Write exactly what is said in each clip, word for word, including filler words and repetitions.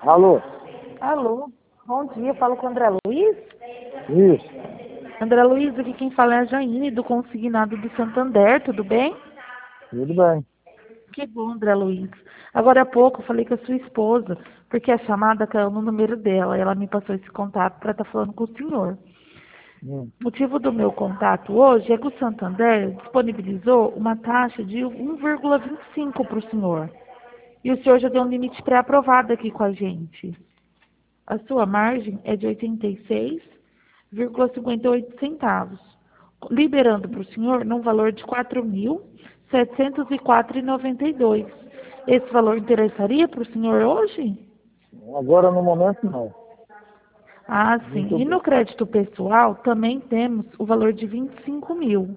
Alô? Alô, bom dia, falo com o André Luiz. Isso. André Luiz, aqui quem fala é a Jaine, do Consignado do Santander, tudo bem? Tudo bem. Que bom, André Luiz. Agora há pouco eu falei com a sua esposa, porque a chamada caiu no número dela, e ela me passou esse contato para estar falando com o senhor. Hum. O motivo do meu contato hoje é que o Santander disponibilizou uma taxa de um vírgula vinte e cinco para o senhor. E o senhor já deu um limite pré-aprovado aqui com a gente. A sua margem é de oitenta e seis vírgula cinquenta e oito centavos, liberando para o senhor num valor de quatro mil setecentos e quatro vírgula noventa e dois. Esse valor interessaria para o senhor hoje? Agora no momento não. Ah, sim. Muito E bem. no crédito pessoal também temos o valor de vinte e cinco mil.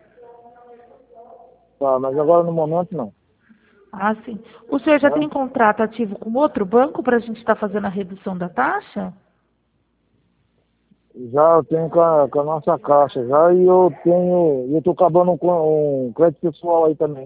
Tá, mas agora no momento não. Ah, sim. O senhor já Tá? tem contrato ativo com outro banco para a gente estar fazendo a redução da taxa? Já eu tenho com a, com a nossa caixa já e eu tenho. Eu tô acabando com um crédito pessoal aí também.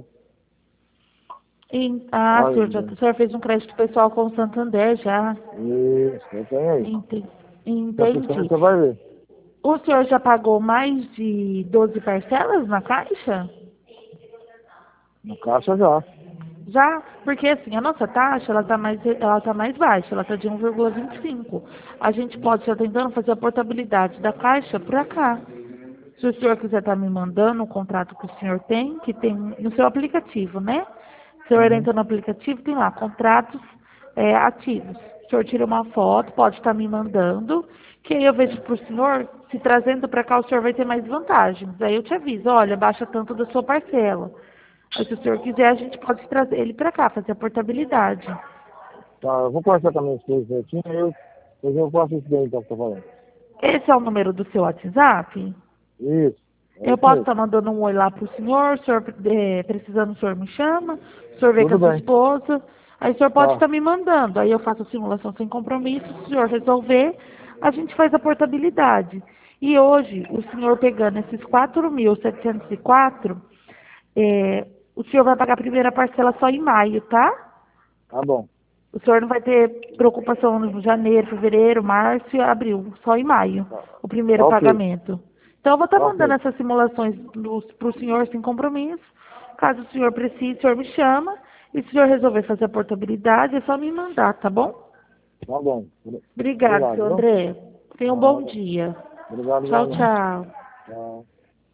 E- ah, o Aí, senhor, já, o senhor fez um crédito pessoal com o Santander já. isso, eu tenho aí. Ente- Se a pessoa Entendi. você vai ver. O senhor já pagou mais de doze parcelas na Caixa? Na caixa já. Já, porque assim, a nossa taxa, ela está mais, ela tá mais baixa, ela está de um vírgula vinte e cinco. A gente pode estar tentando fazer a portabilidade da Caixa para cá. Se o senhor quiser estar me mandando o contrato que o senhor tem, que tem no seu aplicativo, né? O senhor Uhum. entra no aplicativo, tem lá, contratos é, ativos. O senhor tira uma foto, pode estar me mandando, que aí eu vejo para o senhor, se trazendo para cá, o senhor vai ter mais vantagens. Aí eu te aviso, olha, baixa tanto da sua parcela. Aí se o senhor quiser, a gente pode trazer ele para cá, fazer a portabilidade. Tá, eu vou conversar com a minha esposa certinho, eu, depois eu faço isso daí então que eu tô falando. Esse é o número do seu WhatsApp? Isso, é Eu isso posso mesmo. estar mandando um oi lá para o senhor, o senhor eh, precisando, o senhor me chama, o senhor vê com Tudo a sua bem. esposa, aí o senhor pode Tá, estar me mandando, aí eu faço a simulação sem compromisso, se o senhor resolver, a gente faz a portabilidade. E hoje, o senhor pegando esses quatro mil setecentos e quatro, eh, o senhor vai pagar a primeira parcela só em maio, tá? tá bom. O senhor não vai ter preocupação em janeiro, fevereiro, março e abril, só em maio, Tá, o primeiro tá ok. pagamento. Então, eu vou estar Tá mandando ok. essas simulações para o senhor sem compromisso. Caso o senhor precise, o senhor me chama. E se o senhor resolver fazer a portabilidade, é só me mandar, tá bom? Tá bom. Obrigado, Obrigado, seu viu? André. Tenha um bom Nada. dia. Obrigado Tchau, igualmente. tchau. Tchau.